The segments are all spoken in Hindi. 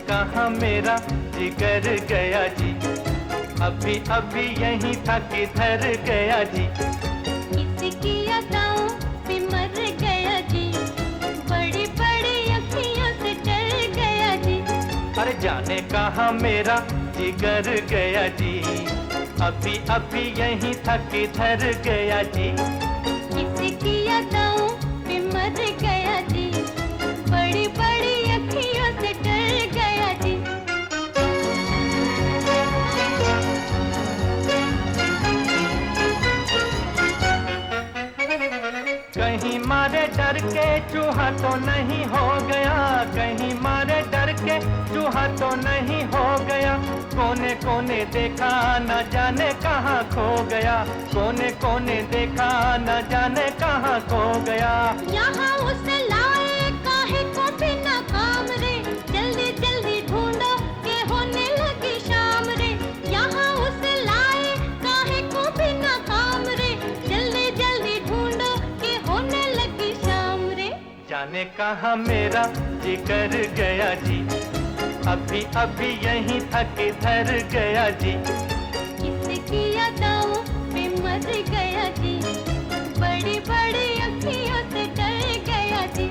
कहाँ मेरा जिगर गया जी, अभी अभी यहीं था किधर गया जी। किसकी अदाओं पे मर गया जी, बड़ी बड़ी अखियों से डर गया जी। अरे जाने कहाँ मेरा जिगर गया जी, अभी अभी यहीं था किधर गया जी। किसकी अदाओं पे मर गया जी, बड़ी बड़ी अखियों से डर गया जी। कहीं मारे डर के चूहा तो नहीं हो गया, कहीं मारे डर के चूहा तो नहीं हो गया। कोने कोने देखा न जाने कहाँ खो गया, कोने कोने देखा न जाने कहाँ खो गया। यहाँ उसे लाए काहे को बिना काम रे, जल्दी जल्दी ढूंढो के होने लगी शाम रे। यहाँ उसे लाए काहे को बिना काम रे, जल्दी जल्दी ढूंढो के होने लगी शाम रे। जाने कहाँ मेरा जिगर गया जी, अभी अभी यहीं था किधर गया जी। किसकी अदाओं पे मर गया जी, बड़ी बड़ी अखियों से डर गया जी।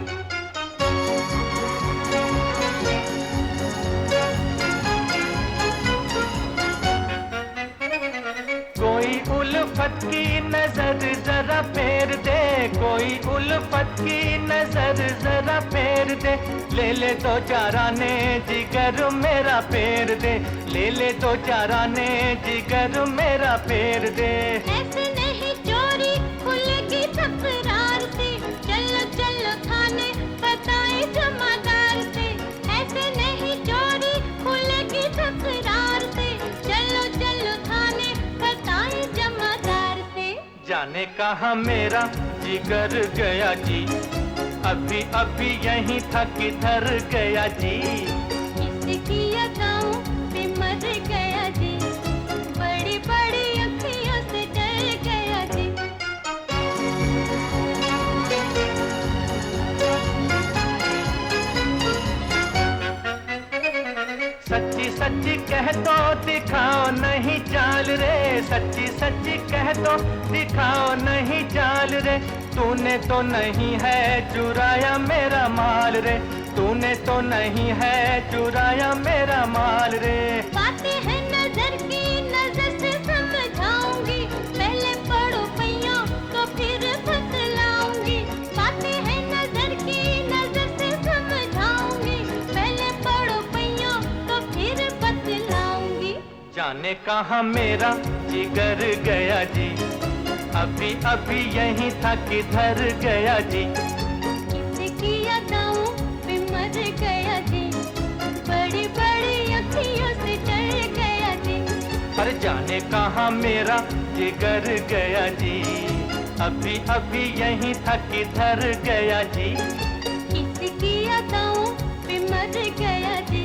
कोई उल्फत की नजर जरा फेर दे, कोई उल्फत की नजर जरा फेर दे। ले ले दो चाराने जिगर मेरा फेर दे, ले ले दो चाराने जिगर मेरा फेर दे। ऐसे नहीं चोरी खुलेगी तकरार से, चलो चलो थाने बताए जमादार से। ऐसे नहीं चोरी खुलेगी तकरार से, चलो चलो थाने बताए जमादार से। जाने कहाँ मेरा जिगर गया जी, अभी अभी यहीं था किधर गया जी। किसकी अदाओं पे मर गया जी, बड़ी बड़ी अखियों से डर गया जी। सच्ची सच्ची कह दो दिखाओ नहीं चाल रे, सच्ची सच्ची कह दो दिखाओ नहीं चाल रे। तूने तो नहीं है चुराया मेरा माल रे, तूने तो नहीं है चुराया मेरा माल रे। बातें हैं नजर की, नजर से समझाऊंगी, पहले पढ़ो पैया तो फिर बतलाऊंगी। बातें हैं नजर की, नजर से समझाऊंगी, पहले पढ़ो पैया तो फिर बतलाऊंगी। जाने कहाँ मेरा जिगर गया जी, अभी अभी यहीं था किधर गया जी। किसकी अदाओं पे मर गया जी, बड़ी बड़ी अखियों से डर गया जी। अरे जाने कहाँ मेरा जिगर गया जी, अभी अभी यहीं था किधर गया जी। किसकी अदाओं पे मर गया जी।